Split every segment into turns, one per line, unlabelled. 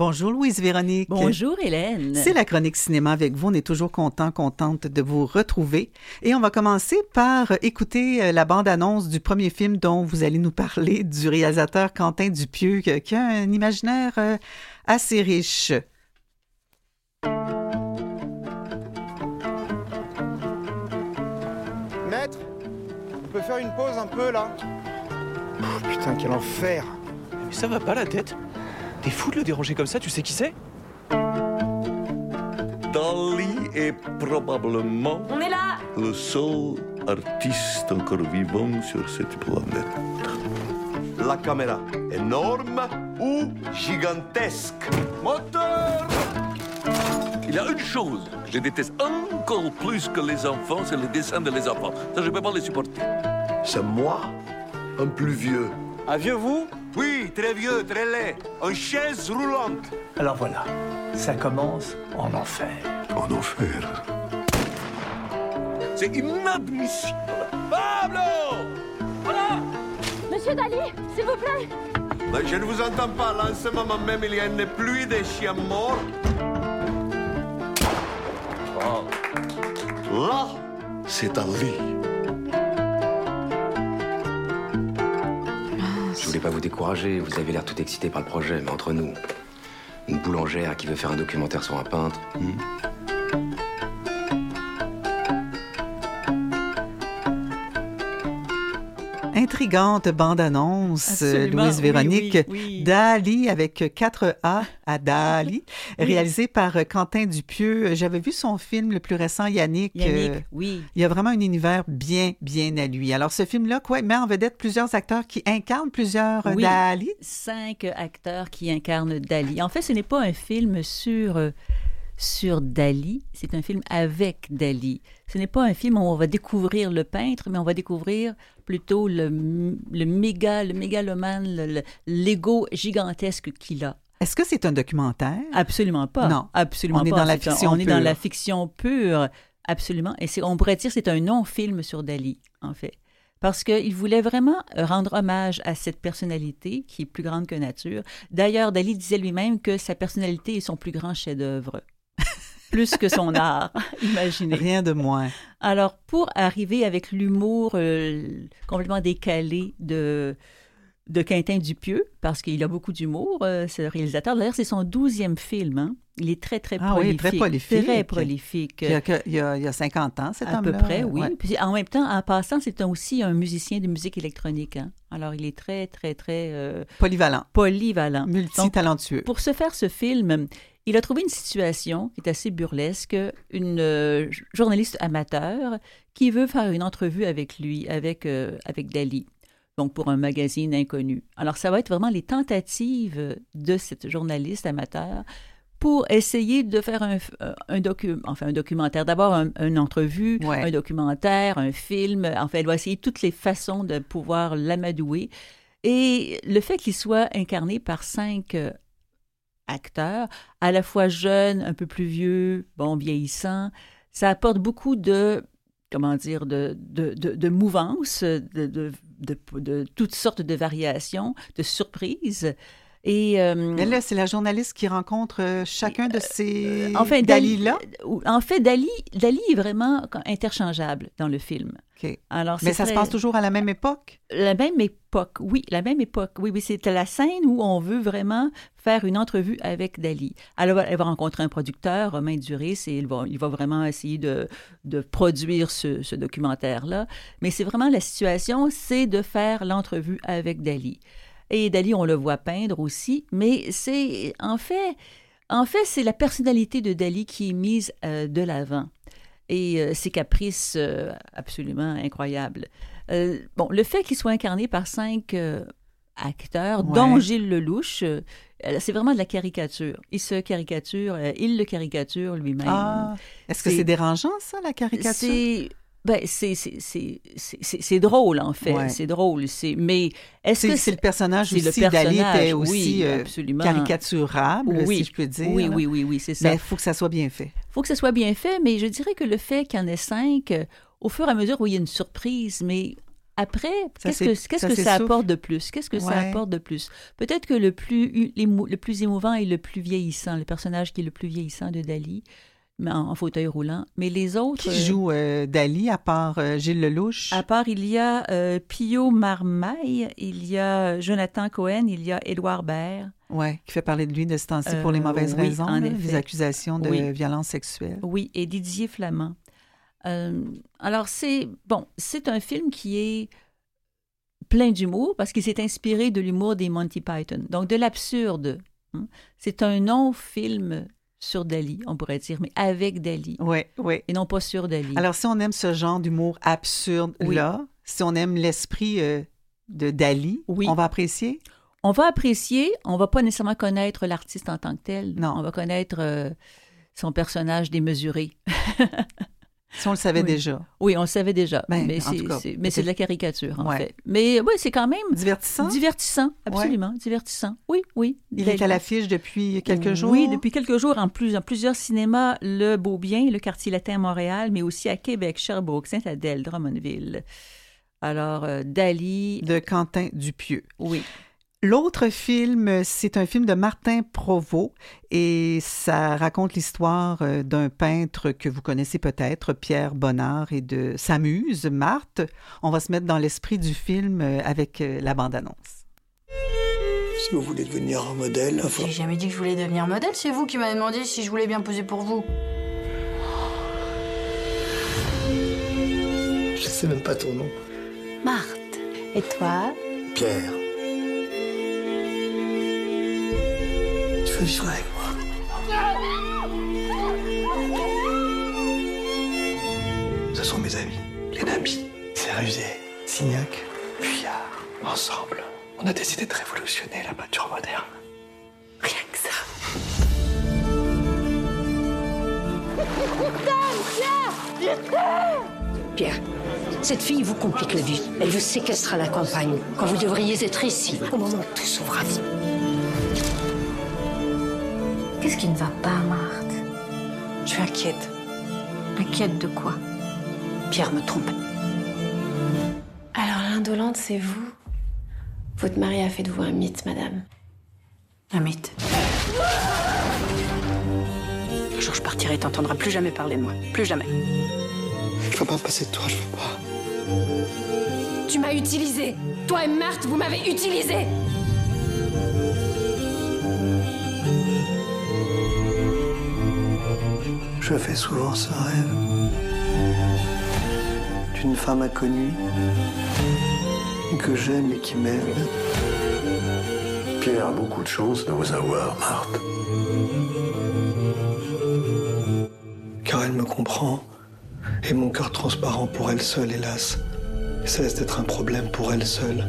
Bonjour Louise-Véronique.
Bonjour Hélène.
C'est la chronique cinéma avec vous. On est toujours contente de vous retrouver. Et on va commencer par écouter la bande-annonce du premier film dont vous allez nous parler, du réalisateur Quentin Dupieux, qui a un imaginaire assez riche.
Maître, on peut faire une pause un peu là? Oh, putain, quel enfer!
Mais ça va pas la tête? T'es fou de le déranger comme ça, tu sais qui c'est?
Dali est probablement
On est là!
le seul artiste encore vivant sur cette planète. La caméra, énorme ou gigantesque? Moteur! Il y a une chose que je déteste encore plus que les enfants, c'est les dessins de les enfants. Ça, je peux pas les supporter. C'est moi, un plus vieux.
Un vieux vous?
Oui, très vieux, très laid. En chaise roulante.
Alors voilà, ça commence en enfer.
En enfer. C'est inadmissible. Pablo! Voilà!
Monsieur Dali, s'il vous plaît!
Mais je ne vous entends pas. Là, en ce moment même, il y a une pluie de chiens morts. Oh. Là, c'est Ali.
Je voulais pas vous décourager, vous avez l'air tout excité par le projet, mais entre nous, une boulangère qui veut faire un documentaire sur un peintre.
Intrigante bande-annonce,
Absolument,
Louise-Véronique.
oui.
Dali avec 4 A à Dali, réalisé par Quentin Dupieux. J'avais vu son film le plus récent, Yannick.
Oui.
Il y a vraiment un univers bien à lui. Alors, ce film-là, met en vedette plusieurs acteurs qui incarnent plusieurs
Oui.
Dali.
5 acteurs qui incarnent Dali. En fait, ce n'est pas un film sur Dali, c'est un film avec Dali. Ce n'est pas un film où on va découvrir le peintre, mais on va découvrir plutôt le mégalomane, l'ego gigantesque qu'il a.
Est-ce que c'est un documentaire?
Absolument pas.
Non.
Absolument
On est
pas.
dans la fiction
On est dans
pure.
la fiction pure, absolument. Et on pourrait dire que c'est un non-film sur Dali, en fait. Parce qu'il voulait vraiment rendre hommage à cette personnalité qui est plus grande que nature. D'ailleurs, Dali disait lui-même que sa personnalité est son plus grand chef-d'œuvre. Plus que son art, imaginez.
Rien de moins.
Alors, pour arriver avec l'humour complètement décalé de Quentin Dupieux, parce qu'il a beaucoup d'humour, c'est le réalisateur. D'ailleurs, c'est son 12e film. Hein? Il est très prolifique.
Oui, très prolifique.
Très prolifique.
Il y a 50 ans, cet homme-là.
À peu près, oui.
Ouais.
Puis, en même temps, en passant, c'est aussi un musicien de musique électronique. Hein? Alors, il est très polyvalent.
Multitalentueux.
Donc, pour se faire ce film, il a trouvé une situation qui est assez burlesque, une journaliste amateur qui veut faire une entrevue avec lui, avec Dali, donc pour un magazine inconnu. Alors, ça va être vraiment les tentatives de cette journaliste amateur pour essayer de faire un documentaire. D'abord, une entrevue,
Ouais.
un documentaire, un film. Enfin, elle va essayer toutes les façons de pouvoir l'amadouer. Et le fait qu'il soit incarné par 5 acteurs, à la fois jeunes, un peu plus vieux, vieillissants, ça apporte beaucoup de mouvance, de toutes sortes de variations, de surprises. Et
Mais là, c'est la journaliste qui rencontre chacun de ces
enfin,
Dali-là?
En fait, Dali est vraiment interchangeable dans le film.
OK.
Alors,
Mais ça se passe toujours à la même époque?
La même époque, oui, la même époque. Oui, c'est la scène où on veut vraiment faire une entrevue avec Dali. Alors, elle va rencontrer un producteur, Romain Duris, et il va vraiment essayer de produire ce documentaire-là. Mais c'est vraiment la situation, c'est de faire l'entrevue avec Dali. Et Dali, on le voit peindre aussi, mais c'est en fait, c'est la personnalité de Dali qui est mise de l'avant. Et ses caprices absolument incroyables. Le fait qu'il soit incarné par 5 acteurs,
Ouais.
dont Gilles Lelouch, c'est vraiment de la caricature. Il le caricature lui-même.
Ah, est-ce que c'est dérangeant, ça, la caricature?
C'est drôle, en fait.
Ouais.
C'est drôle. Mais est-ce que
c'est le personnage
c'est
aussi?
le
Dali
personnage,
était aussi
oui, absolument.
caricaturable,
Oui.
si je peux dire.
Oui, c'est ça.
Mais il faut que ça soit bien fait.
Il faut que ça soit bien fait, mais je dirais que le fait qu'il y en ait 5, au fur et à mesure où il y a une surprise, mais Après,
Ça
qu'est-ce que ça
s'essouffle.
apporte de plus? Qu'est-ce que ça
Ouais.
apporte de plus? Peut-être que le plus émouvant est le plus vieillissant, le personnage qui est le plus vieillissant de Dali, mais en fauteuil roulant. Mais les autres...
Qui joue Dali, à part Gilles Lelouch?
À part, il y a Pio Marmaille, il y a Jonathan Cohen, il y a Édouard Baird.
Oui, qui fait parler de lui de ce temps-ci pour les mauvaises
oui,
raisons,
en
là,
effet.
les accusations de
Oui.
violence sexuelle.
Oui, et Didier Flamand. Alors, c'est un film qui est plein d'humour parce qu'il s'est inspiré de l'humour des Monty Python, donc de l'absurde. Hein. C'est un non-film sur Dali, on pourrait dire, mais avec Dali,
Oui, oui.
et non pas sur Dali.
Alors, si on aime ce genre d'humour absurde-là, si on aime l'esprit de Dali,
Oui.
on va apprécier?
On va apprécier, on va pas nécessairement connaître l'artiste en tant que tel.
Non.
On va connaître son personnage démesuré.
Si on le savait
Oui.
déjà.
Oui, on le savait déjà,
Ben,
mais
en tout cas,
c'est de la caricature, en
Ouais.
fait. Mais oui, c'est quand même
Divertissant?
divertissant, absolument, divertissant. Oui, oui.
Il est à l'affiche depuis quelques jours?
Oui, depuis quelques jours, en plusieurs cinémas, le Beaubien, le Quartier Latin à Montréal, mais aussi à Québec, Sherbrooke, Sainte-Adèle, Drummondville. Alors, Dali,
De Quentin Dupieux.
oui.
L'autre film, c'est un film de Martin Provost et ça raconte l'histoire d'un peintre que vous connaissez peut-être, Pierre Bonnard, et de sa muse, Marthe. On va se mettre dans l'esprit du film avec la bande-annonce.
Si vous voulez devenir un modèle, enfin...
J'ai jamais dit que je voulais devenir modèle, c'est vous qui m'avez demandé si je voulais bien poser pour vous.
Je sais même pas ton nom.
Marthe. Et toi?
Pierre. Tu veux vivre avec moi? Ce sont mes amis, les Nami, Céruzet, Signac, Vuillard. Ensemble, on a décidé de révolutionner la peinture moderne. Rien que ça.
Pierre, cette fille vous complique la vie. Elle vous séquestre à la campagne, quand vous devriez être ici, au moment où tout s'ouvre à vous.
Qu'est-ce qui ne va pas, Marthe?
Je suis inquiète.
Inquiète de quoi?
Pierre me trompe.
Alors l'indolente, c'est vous? Votre mari a fait de vous un mythe, madame.
Un mythe. Un jour, je partirai et t'entendras plus jamais parler de moi. Plus jamais.
Je veux pas passer de toi, je veux pas.
Tu m'as utilisé. Toi et Marthe, vous m'avez utilisé.
Je fais souvent ce rêve d'une femme inconnue que j'aime et qui m'aime.
Pierre a beaucoup de chance de vous avoir, Marthe.
Car elle me comprend et mon cœur transparent pour elle seule, hélas, cesse d'être un problème pour elle seule.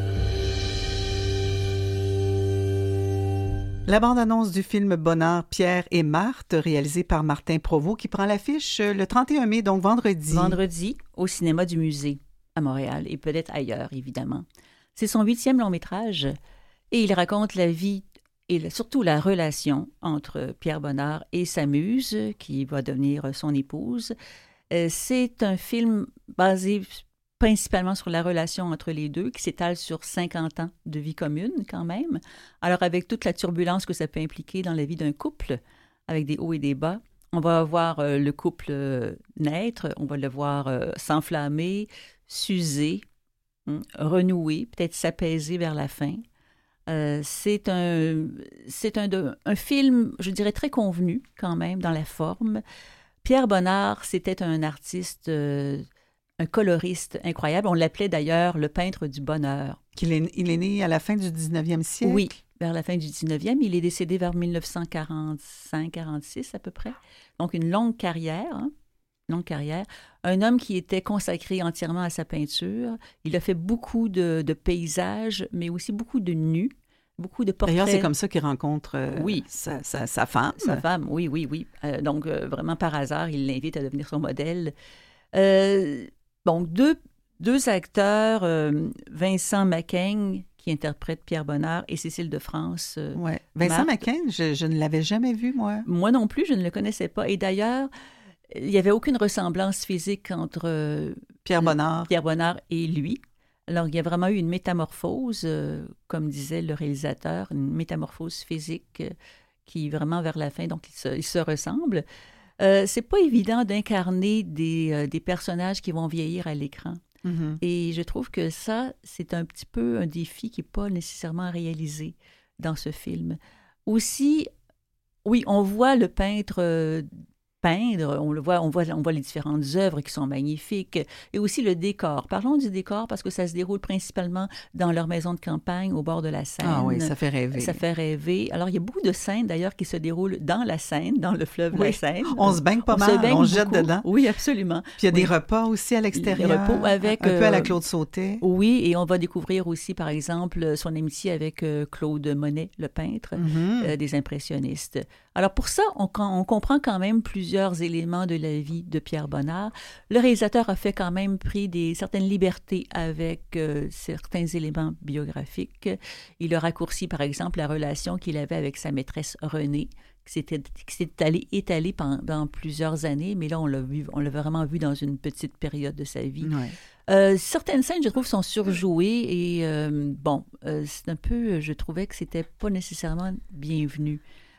La bande-annonce du film Bonnard, Pierre et Marthe, réalisé par Martin Provost, qui prend l'affiche le 31 mai, donc vendredi.
Vendredi, au cinéma du musée à Montréal et peut-être ailleurs, évidemment. C'est son 8e long-métrage et il raconte la vie et surtout la relation entre Pierre Bonnard et sa muse, qui va devenir son épouse. C'est un film basé principalement sur la relation entre les deux, qui s'étale sur 50 ans de vie commune quand même. Alors avec toute la turbulence que ça peut impliquer dans la vie d'un couple, avec des hauts et des bas, on va voir le couple naître, on va le voir s'enflammer, s'user, renouer, peut-être s'apaiser vers la fin. C'est un film, je dirais, très convenu quand même dans la forme. Pierre Bonnard, c'était un artiste, un coloriste incroyable. On l'appelait d'ailleurs le peintre du bonheur.
Il est né à la fin du 19e siècle?
Oui, vers la fin du 19e. Il est décédé vers 1945-46 à peu près. Donc une longue carrière, longue carrière. Un homme qui était consacré entièrement à sa peinture. Il a fait beaucoup de paysages, mais aussi beaucoup de nus. Beaucoup de portraits.
D'ailleurs, c'est comme ça qu'il rencontre
oui.
sa femme.
Sa femme, oui. Donc, vraiment par hasard, il l'invite à devenir son modèle. Donc, deux acteurs, Vincent Macaigne, qui interprète Pierre Bonnard, et Cécile de France.
Ouais. Vincent Macaigne, je ne l'avais jamais vu, moi.
Moi non plus, je ne le connaissais pas. Et d'ailleurs, il n'y avait aucune ressemblance physique entre
Pierre Bonnard
et lui. Alors, il y a vraiment eu une métamorphose, comme disait le réalisateur, une métamorphose physique qui, vraiment, vers la fin, donc, ils se ressemblent. C'est pas évident d'incarner des personnages qui vont vieillir à l'écran.
Mm-hmm.
Et je trouve que ça, c'est un petit peu un défi qui n'est pas nécessairement réalisé dans ce film. Aussi, oui, on voit le peintre peindre, on voit les différentes œuvres qui sont magnifiques, et aussi le décor. Parlons du décor parce que ça se déroule principalement dans leur maison de campagne au bord de la Seine.
Ah oui, ça fait rêver.
Ça fait rêver. Alors, il y a beaucoup de scènes d'ailleurs qui se déroulent dans la Seine, dans le fleuve de la Seine.
On se baigne pas mal, on se jette dedans.
Oui, absolument.
Puis il y a des repas aussi à l'extérieur.
Des repos avec...
un peu à la Claude Sautet.
Oui, et on va découvrir aussi, par exemple, son amitié avec Claude Monet, le peintre, des impressionnistes. Alors, pour ça, on comprend quand même plusieurs éléments de la vie de Pierre Bonnard. Le réalisateur a fait quand même pris certaines libertés avec certains éléments biographiquiques. Il a raccourci, par exemple, la relation qu'il avait avec sa maîtresse Renée, qui s'est étalée pendant plusieurs années, mais là, on l'a vraiment vu dans une petite période de sa vie.
Ouais.
Certaines scènes, je trouve, sont surjouées et, c'est un peu, je trouvais que c'était pas nécessairement bienvenu.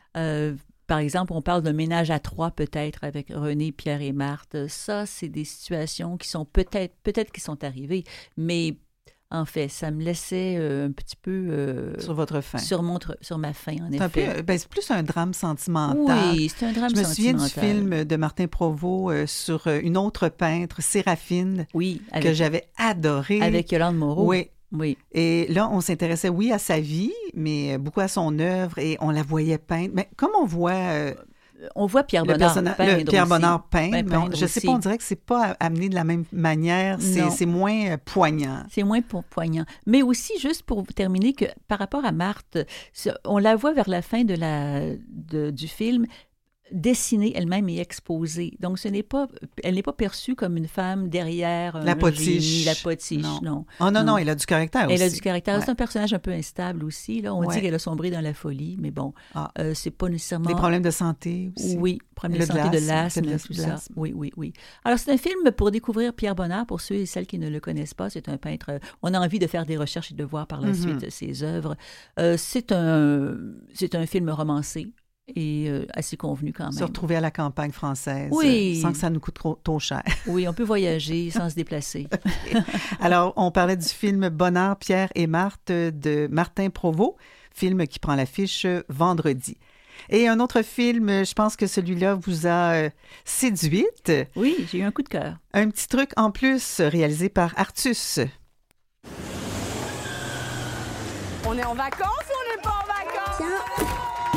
Par exemple, on parle d'un ménage à trois peut-être avec René, Pierre et Marthe. Ça, c'est des situations qui sont peut-être qui sont arrivées, mais en fait, ça me laissait un petit peu...
sur votre fin.
Sur ma fin, en effet.
C'est plus un drame sentimental.
Oui, c'est un drame sentimental.
Je me souviens du film de Martin Provost sur une autre peintre, Séraphine, que j'avais adoré.
Avec Yolande Moreau.
Oui. Et là, on s'intéressait, à sa vie, mais beaucoup à son œuvre, et on la voyait peindre. Mais comme on voit...
on voit Pierre Bonnard peindre.
Pierre Bonnard peindre, je ne sais
aussi.
pas, on dirait que c'est pas amené de la même manière, c'est moins poignant.
C'est moins poignant. Mais aussi, juste pour terminer, que par rapport à Marthe, on la voit vers la fin du film, dessinée elle-même et exposée. Donc, elle n'est pas perçue comme une femme derrière
la potiche.
La potiche, non.
Oh non, elle a du caractère aussi.
Elle a du caractère. Ouais. C'est un personnage un peu instable aussi. Là. On dit qu'elle a sombré dans la folie, mais bon, c'est pas nécessairement...
Des problèmes de santé aussi.
Oui, problèmes de santé, de l'asthme, tout ça. Oui. Alors, c'est un film pour découvrir Pierre Bonnard. Pour ceux et celles qui ne le connaissent pas, c'est un peintre... On a envie de faire des recherches et de voir par la suite ses œuvres. C'est un film romancé. Et assez convenu quand même.
Se retrouver à la campagne française sans que ça nous coûte trop cher.
Oui, on peut voyager sans se déplacer.
Alors, on parlait du film Bonnard, Pierre et Marthe de Martin Provost, film qui prend l'affiche vendredi. Et un autre film, je pense que celui-là vous a séduite.
Oui, j'ai eu un coup de cœur.
Un petit truc en plus réalisé par Artus.
On est en vacances ou on n'est pas en vacances?
Tiens.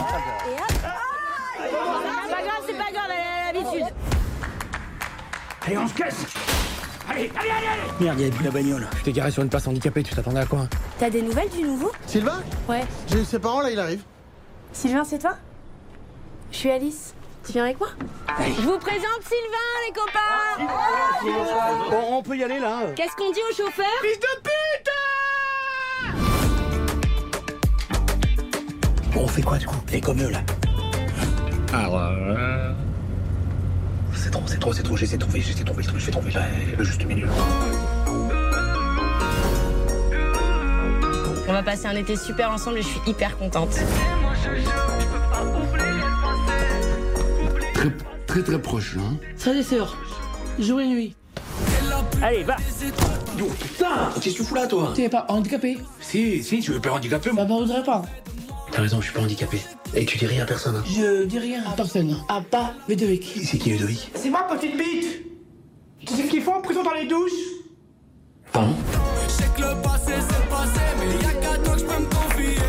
C'est pas grave, elle a l'habitude.
Allez, on se casse. Allez. Merde, il y a plus la bagnole. Tu t'es garé sur une place handicapée, tu t'attendais à quoi?
T'as des nouvelles du nouveau?
Sylvain?
Ouais.
J'ai eu ses parents, là, il arrive.
Sylvain, c'est toi? Je suis Alice. Tu viens avec moi?
Hey.
Je vous présente Sylvain, les copains.
On peut y aller, là.
Qu'est-ce qu'on dit au chauffeur?
Fils de pute!
Bon, on fait quoi, du coup? Fais comme eux, là. Alors... C'est trop, j'essaie de trouver le juste milieu.
On va passer un été super ensemble et je suis hyper contente.
Très proche, là.
Frères et sœurs, jour et nuit.
Allez, va! Oh, putain! Qu'est-ce que tu fous là, toi?
Tu n'es pas handicapé?
Si, tu veux pas handicapé, moi?
Bah, voudrais pas.
T'as raison, je suis pas handicapé. Et tu dis rien à personne, hein?
Je dis rien à personne. À pas Ludovic.
C'est qui Ludovic?
C'est ma petite bite! Tu sais ce qu'ils font en prison dans les douches?
Pardon?
Je sais que le passé c'est le passé, mais y'a qu'à toi que je peux me confier.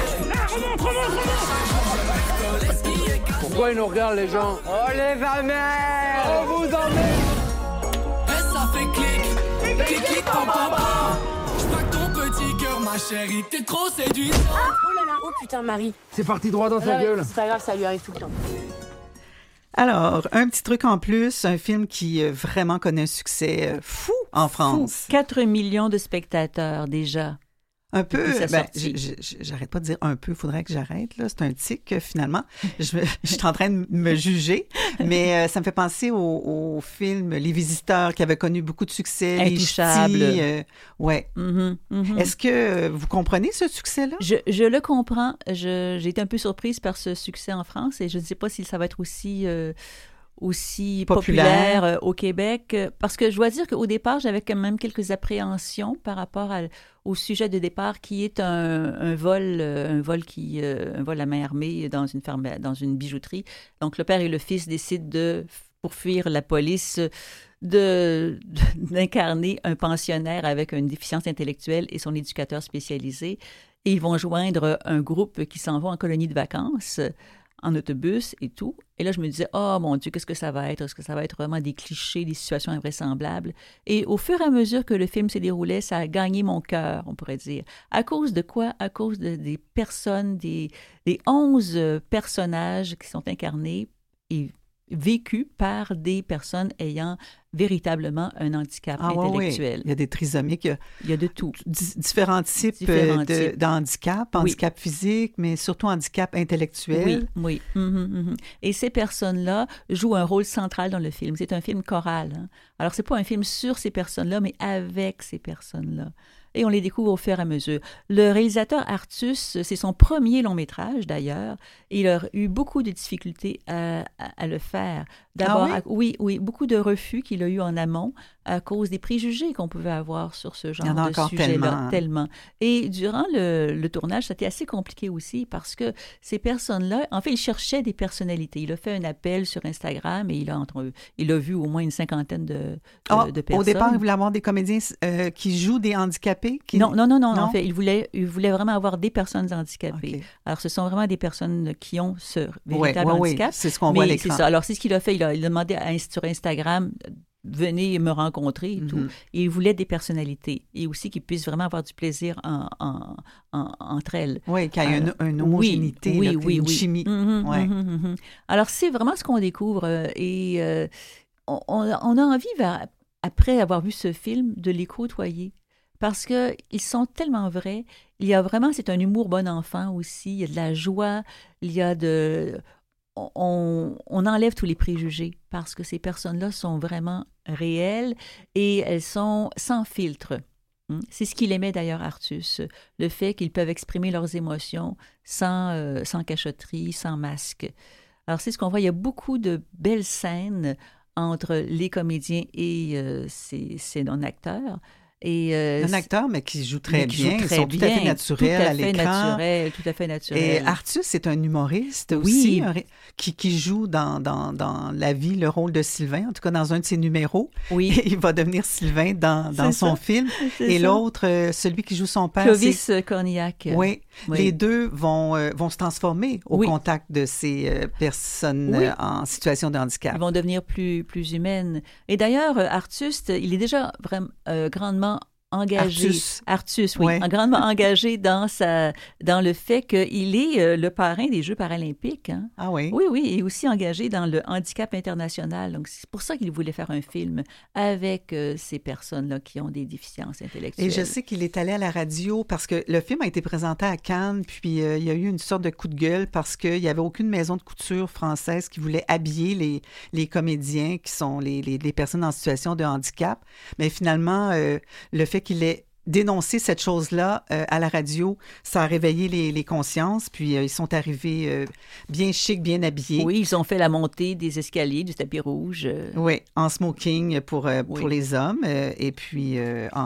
Pourquoi ils nous regardent, les gens?
Oh les va-mères! On vous emmène!
Et ça fait clic, clic, pam, pam, pam. J'plaque ton petit cœur, ma chérie, t'es trop séduite.
Oh là là, oh putain, Marie.
C'est parti droit dans sa gueule.
C'est pas grave, ça lui arrive tout le temps.
Alors, un petit truc en plus, un film qui vraiment connaît un succès fou en France.
4 millions de spectateurs déjà.
Un peu, j'arrête pas de dire un peu, il faudrait que j'arrête, là. C'est un tic, finalement. Je suis en train de me juger. Mais ça me fait penser au film Les Visiteurs, qui avait connu beaucoup de succès.
Intouchable.
Ouais. Est-ce que vous comprenez ce succès-là?
Je le comprends. J'ai été un peu surprise par ce succès en France et je ne sais pas si ça va être aussi populaire au Québec. Parce que je dois dire qu'au départ, j'avais quand même quelques appréhensions par rapport au sujet de départ qui est un vol à main armée dans une bijouterie. Donc, le père et le fils décident pour fuir la police, d'incarner un pensionnaire avec une déficience intellectuelle et son éducateur spécialisé. Et ils vont joindre un groupe qui s'en va en colonie de vacances en autobus et tout. Et là, je me disais, oh mon Dieu, qu'est-ce que ça va être? Est-ce que ça va être vraiment des clichés, des situations invraisemblables? Et au fur et à mesure que le film se déroulait, ça a gagné mon cœur, on pourrait dire. À cause de quoi? À cause des personnes, des 11 personnages qui sont incarnés et vécus par des personnes ayant véritablement un handicap intellectuel.
Oui. Il y a des trisomiques.
Il y a de tout.
Différents types d'handicap, handicap physique, mais surtout handicap intellectuel.
Oui. Et ces personnes-là jouent un rôle central dans le film. C'est un film choral. Hein? Alors, c'est pas un film sur ces personnes-là, mais avec ces personnes-là. Et on les découvre au fur et à mesure. Le réalisateur Artus, c'est son premier long-métrage d'ailleurs. Il a eu beaucoup de difficultés à le faire. D'abord, oui, beaucoup de refus qu'il a eu en amont à cause des préjugés qu'on pouvait avoir sur ce genre de sujet-là. Tellement. Et durant le tournage, c'était assez compliqué aussi parce que ces personnes-là, en fait, il cherchait des personnalités. Il a fait un appel sur Instagram et il a vu au moins une cinquantaine de personnes.
Au départ, il voulait avoir des comédiens qui jouent des handicapés?
Non. En fait, il voulait vraiment avoir des personnes handicapées. Okay. Alors, ce sont vraiment des personnes qui ont ce véritable handicap.
Oui, c'est ce qu'on voit à l'écran.
C'est ça. Alors, c'est ce qu'il a fait. Il a demandé sur Instagram, venez me rencontrer et tout. Et il voulait des personnalités et aussi qu'ils puissent vraiment avoir du plaisir entre elles.
Oui, qu'il y ait une homogénéité, une chimie.
Alors, c'est vraiment ce qu'on découvre et on a envie, après avoir vu ce film, de les côtoyer. Parce qu'ils sont tellement vrais. C'est un humour bon enfant aussi. Il y a de la joie. Il y a on enlève tous les préjugés parce que ces personnes-là sont vraiment réelles et elles sont sans filtre. C'est ce qu'il aimait d'ailleurs, Artus, le fait qu'ils peuvent exprimer leurs émotions sans cachotterie, sans masque. Alors, c'est ce qu'on voit. Il y a beaucoup de belles scènes entre les comédiens et ces non-acteurs.
Un acteur, mais qui joue très bien. Ils sont tout à fait naturels à l'écran.
Tout à fait naturel.
Et Artus, c'est un humoriste aussi, qui joue dans la vie le rôle de Sylvain, en tout cas dans un de ses numéros.
Oui.
Il va devenir Sylvain dans son film. Et l'autre, celui qui joue son père,
Clovis Cornillac.
Oui. Les deux vont se transformer au contact de ces personnes en situation de handicap.
Ils vont devenir plus humaines. Et d'ailleurs, Artus, il est déjà vraiment grandement engagé. Artus, grandement engagé dans le fait qu'il est le parrain des Jeux paralympiques. Hein.
Ah oui?
Oui, et aussi engagé dans le handicap international. Donc, c'est pour ça qu'il voulait faire un film avec ces personnes-là qui ont des déficiences intellectuelles.
Et je sais qu'il est allé à la radio parce que le film a été présenté à Cannes, puis il y a eu une sorte de coup de gueule parce qu'il n'y avait aucune maison de couture française qui voulait habiller les comédiens qui sont les personnes en situation de handicap. Mais finalement, le fait qu'il ait dénoncé cette chose-là à la radio, ça a réveillé les consciences, puis ils sont arrivés bien chic, bien habillés.
Oui, ils ont fait la montée des escaliers du tapis rouge.
Oui, en smoking pour les hommes, et puis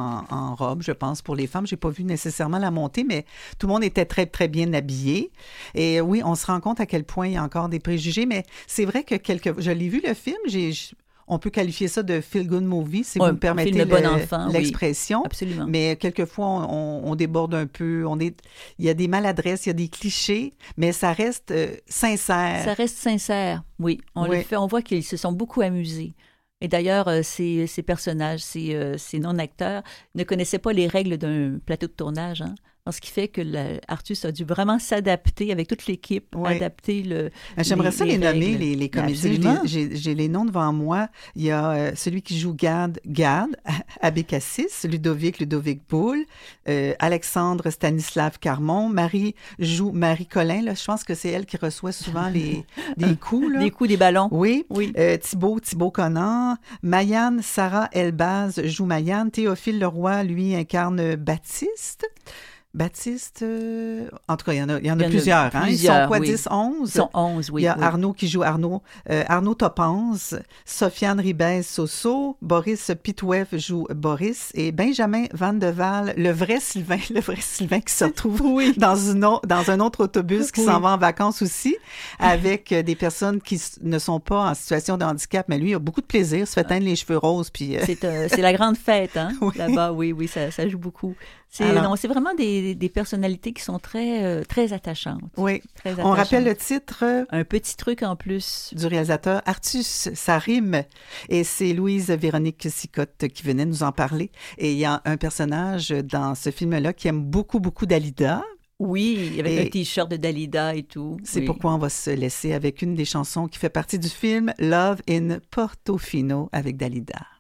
en robe, je pense, pour les femmes. J'ai pas vu nécessairement la montée, mais tout le monde était très, très bien habillé. Et oui, on se rend compte à quel point il y a encore des préjugés, mais c'est vrai que je l'ai vu le film, on peut qualifier ça de feel-good movie, si vous me permettez l'expression.
Oui, absolument.
Mais quelquefois, on déborde un peu. Il y a des maladresses, il y a des clichés, mais ça reste sincère.
Ça reste sincère, oui. On voit qu'ils se sont beaucoup amusés. Et d'ailleurs, ces personnages, ces non-acteurs, ne connaissaient pas les règles d'un plateau de tournage. Hein? Alors, ce qui fait que Artus a dû vraiment s'adapter avec toute l'équipe, adapter le.
J'aimerais ça les nommer, les comédiens.
Absolument.
J'ai les noms devant moi. Il y a celui qui joue Gad, Abécassis, Ludovic Boule, Alexandre Stanislav Carmon, Marie joue Marie Collin. Là, je pense que c'est elle qui reçoit souvent des coups. Là.
Des coups, des ballons.
Oui. Thibaut Conan, Mayanne Sarah Elbaz joue Mayanne, Théophile Leroy, lui, incarne Baptiste, en tout cas, il y en a plusieurs. Hein? Ils sont quoi, 10, 11?
Ils sont 11, oui.
Il y a Arnaud qui joue Arnaud Topanze, Sofiane Ribez-Soso, Boris Pitoueff joue Boris et Benjamin Van de Waal, le vrai Sylvain qui se retrouve dans un autre autobus qui s'en va en vacances aussi, avec des personnes qui ne sont pas en situation de handicap, mais lui, il a beaucoup de plaisir, il se fait teindre les cheveux roses. Puis,
c'est la grande fête, hein? Là-bas, oui, ça joue beaucoup. C'est vraiment des personnalités qui sont très, très attachantes.
Oui.
Très attachantes.
On rappelle le titre.
Un petit truc en plus.
Du réalisateur Artus, ça rime. Et c'est Louise-Véronique Sicotte qui venait nous en parler. Et il y a un personnage dans ce film-là qui aime beaucoup, beaucoup Dalida.
Oui, avec un T-shirt de Dalida et tout.
C'est pourquoi on va se laisser avec une des chansons qui fait partie du film Love in Portofino avec Dalida.